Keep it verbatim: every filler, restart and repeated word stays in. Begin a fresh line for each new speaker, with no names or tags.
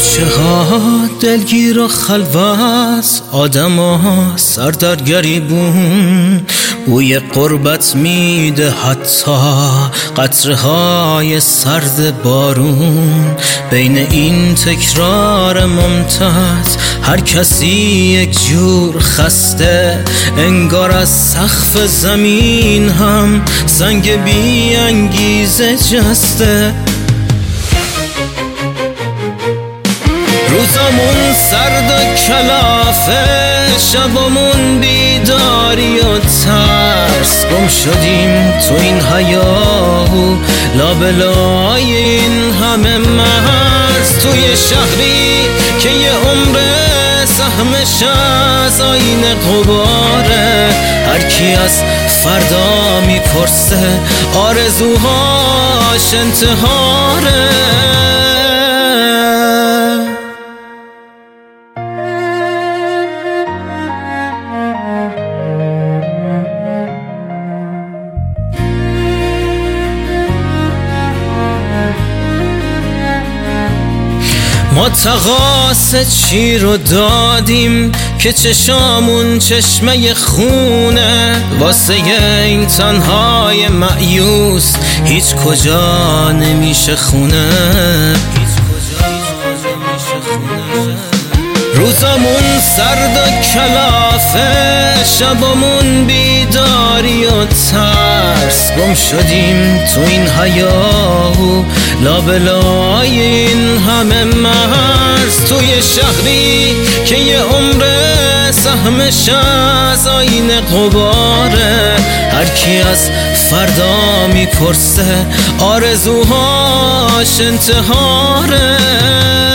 کوچه ها دلگیر و خلوت، آدم ها سر در گریبون، بوی قربت میده حتی قطره های سرد بارون. بین این تکرار ممتد هر کسی یک جور خسته، انگار از سقف زمین هم سنگ بی انگیزه جسته. روزامون سرد و کلافه، شبامون بیداری و ترس، گم شدیم تو این هیاهو لابلای این همه مرز. توی شهری که یه عمر سهمش از آینه غباره، هر کی از فردا میپرسه آرزوهاش انتحاره. ما تقاص چی رو دادیم که چشامون چشمه خونه، واسه این تنهای مایوس هیچ کجا نمیشه خونه. روزامون سرد و کلافه، شبامون بیداری و ترس، گم شدیم تو این هیاهو لابلای این همه مرز. توی شهری که یه عمر سهمش از آینه غباره، هر کی از فردا میپرسه آرزوهاش انتحاره.